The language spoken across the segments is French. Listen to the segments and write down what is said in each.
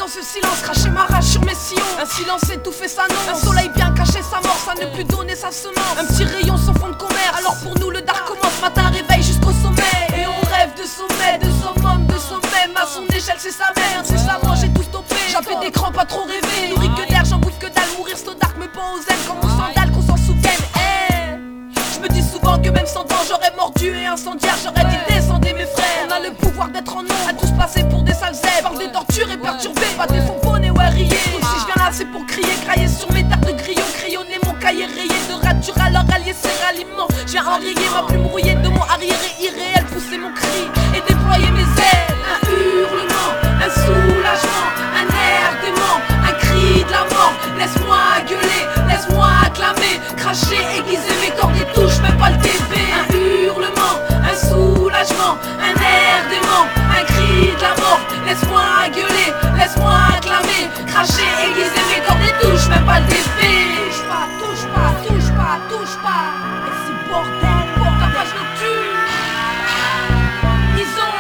dans ce silence, cracher ma rage sur mes sillons. Un silence étouffé s'annonce, un soleil bien caché sa mort, ça ne plus donner sa semence. Un petit rayon sans fond de commerce, alors pour nous le dark commence. Matin réveil jusqu'au sommet, et on rêve de sommet, de summum, de sommet. À son échelle c'est sa merde, c'est sa mort, j'ai tout stoppé. J'avais des crampes pas trop rêver, nourri que d'air, j'en bouffe que dalle. Mourir στο dark me pend aux ailes comme mon sandal, qu'on s'en souvienne. Je me dis souvent que même sans dents j'aurais mordu et incendiaire. J'aurais dit descendez mes frères. On a le pouvoir d'être en nombre, à tous passer pour des sales zèbres. Parle des tortures et perturbés, pas des faux bonnets ou à rier. Donc si je viens là c'est pour crier, grailler sur mes terres de grillons. Crayonner mon cahier rayé de rature à leur allié, c'est ralliement. Je viens enrayer ma plume rouillée de mots arriérés irréels. Pousser mon cri et déployer mes ailes. Un hurlement, un soulagement, un air dément, un cri de la mort. Laisse-moi gueuler, laisse-moi acclamer, cracher, aiguiser mes cordes et touche même pas le TV. Un hurlement, un soulagement, un air dément, un cri de la mort. Laisse-moi gueuler, laisse-moi acclamer, cracher, aiguiser mes cordes et touche même pas le TV. Touche pas, touche pas, touche pas, touche pas. Et c'est bordel, pour ta page nocturne. Ils ont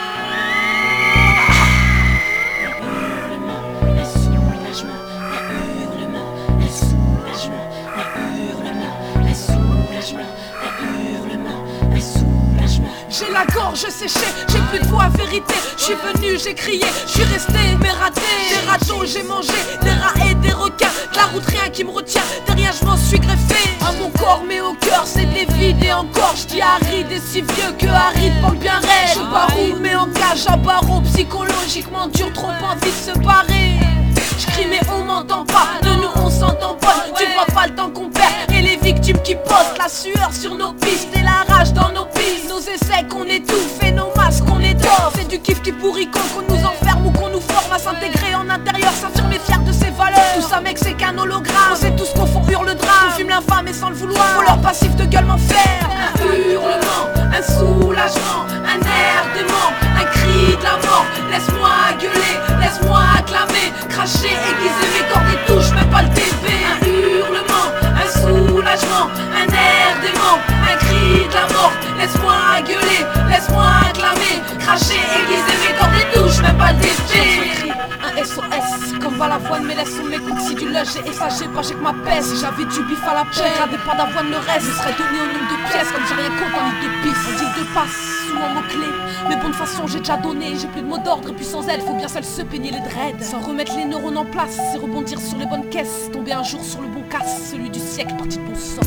un soulagement, un hurlement, un soulagement, un hurlement, un soulagement, un hurlement, un soulagement. J'ai la gorge séchée, j'ai plus de voix vérité. Je suis venu, j'ai crié, je suis resté, mais raté. Des râteaux, j'ai mangé, des rats et des requins. De la route, rien qui me retient, derrière je m'en suis greffé. À mon corps, mais au cœur, c'est des vides et encore. Je dis aride et si vieux que aride, parle bien raide. Je baroule, mais en cage à barreau, psychologiquement dur, trop envie de se barrer. Je crie mais on m'entend pas, de nous on s'entend pas. Tu vois pas le temps qu'on perd et les victimes qui postent. La sueur sur nos pistes et la rage dans nos pistes. Nos essais qu'on étouffe et nos masques qu'on étoffe. C'est du kiff qui pourrit qu'on nous enferme ou qu'on nous forme à s'intégrer en intérieur, s'affirmer fier de ses valeurs. Tout ça mec c'est qu'un hologramme, c'est tout ce qu'on font hurle le drame. On fume l'infâme et sans le vouloir, pour leur passif de gueule m'enfer. Un hurlement, un soulagement, un air dément, un cri de la mort. Laisse-moi gueuler, laisse-moi acclamer, cracher, aiguiser mes cordes et touche même pas le TV. Un hurlement, un soulagement, un air dément, un cri de la mort. Laisse-moi gueuler, laisse-moi acclamer, cracher, aiguiser mes cordes et touche même pas le TV. Un SOS, comme Balavoine, mais laisse on m'écoute. Si du lâche j'ai effacé, pas j'ai que ma paix. Si j'avais du bif à la paix, j'ai gradé pas d'avoine, le reste me serait donné au nombre de pièces. Comme j'ai rien contre en ligne de piste. On dit de passe, sous un mot-clé. Mais bon de façon j'ai déjà donné, j'ai plus de mots d'ordre et puis sans elle, faut bien seul se peigner les dreads. Sans remettre les neurones en place, c'est rebondir sur les bonnes caisses. Tomber un jour sur le bon casse, celui du siècle parti de bon sang.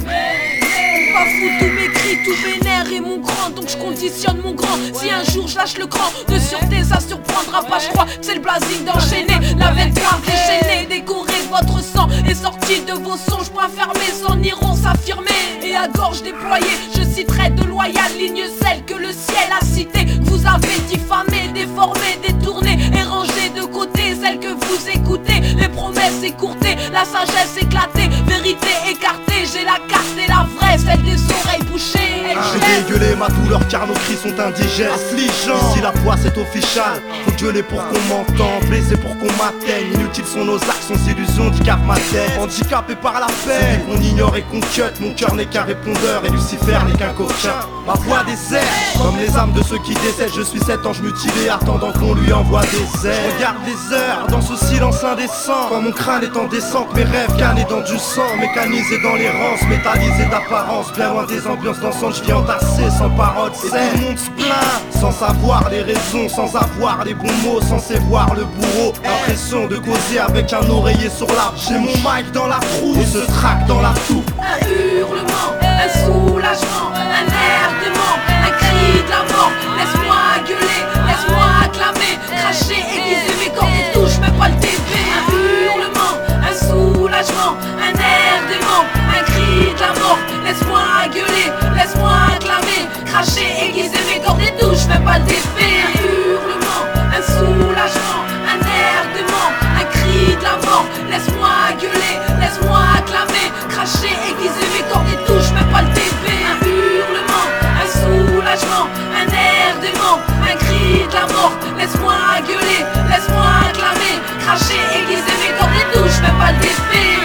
Pas fou, tous mes cris, tous mes nerfs et mon grand. Donc je conditionne mon grand. Si un jour je lâche le cran, de sûreté ça surprendra pas. Je crois que c'est le blasing d'enchaîner. La veine grave déchaînée, décorer votre sang est sorti de vos songes. Point fermé, s'en iront s'affirmer. Et à gorge déployée, je citerai de loyales lignes, celles que le ciel a citées. Que vous avez diffamées, déformées, détournées et rangées de côté. Celles que vous écoutez, les promesses écourtées, la sagesse éclatée, vérité écartée. J'ai la carte et la vraie, celle des oreilles bouchées. J'ai dégueulé ma douleur car nos cris sont indigènes, affligeants. Ici la voix c'est official, faut gueuler pour qu'on m'entende, blessé pour qu'on m'atteigne. Inutiles sont nos actions, illusions, handicap ma tête. Handicapé par la peine, qu'on ignore et qu'on cut. Mon cœur n'est qu'un répondeur et Lucifer n'est qu'un coquin. Ma voix désert, comme les âmes de ceux qui décèdent. Je suis cet ange mutilé attendant qu'on lui envoie des ailes. Je regarde les heures dans ce silence indécent. Quand mon crâne est en descente, mes rêves canés dans du sang. Mécanisés dans l'errance, métallisés d'apparence. Bien loin des ambiances dansantes, je viens entasser sans parole saine. Et tout le monde se plaint, sans savoir les raisons, sans avoir les bons mots, censé voir le bourreau. L'impression de causer avec un oreiller sur la bouche. J'ai mon mic dans la trousse et ce track dans la toupe. Un hurlement, un soulagement, un air dément, un cri de la mort. Laisse-moi gueuler, laisse-moi acclamer, cracher, aiguiser mes cordes et touche même pas le TV. Un hurlement, un soulagement, un air dément, un cri de la mort. Laisse-moi gueuler, laisse-moi acclamer, cracher, aiguiser mes cordes et touche même pas le TV. Un hurlement, un soulagement, un air dément, un cri de la mort. Laisse-moi gueuler, laisse-moi acclamer, cracher, aiguiser mes cordes et touche même pas le TV. Un hurlement, un soulagement, un air dément, un cri de la mort. Laisse-moi gueuler, laisse-moi acclamer, cracher, aiguiser mes cordes et touche même pas le TV.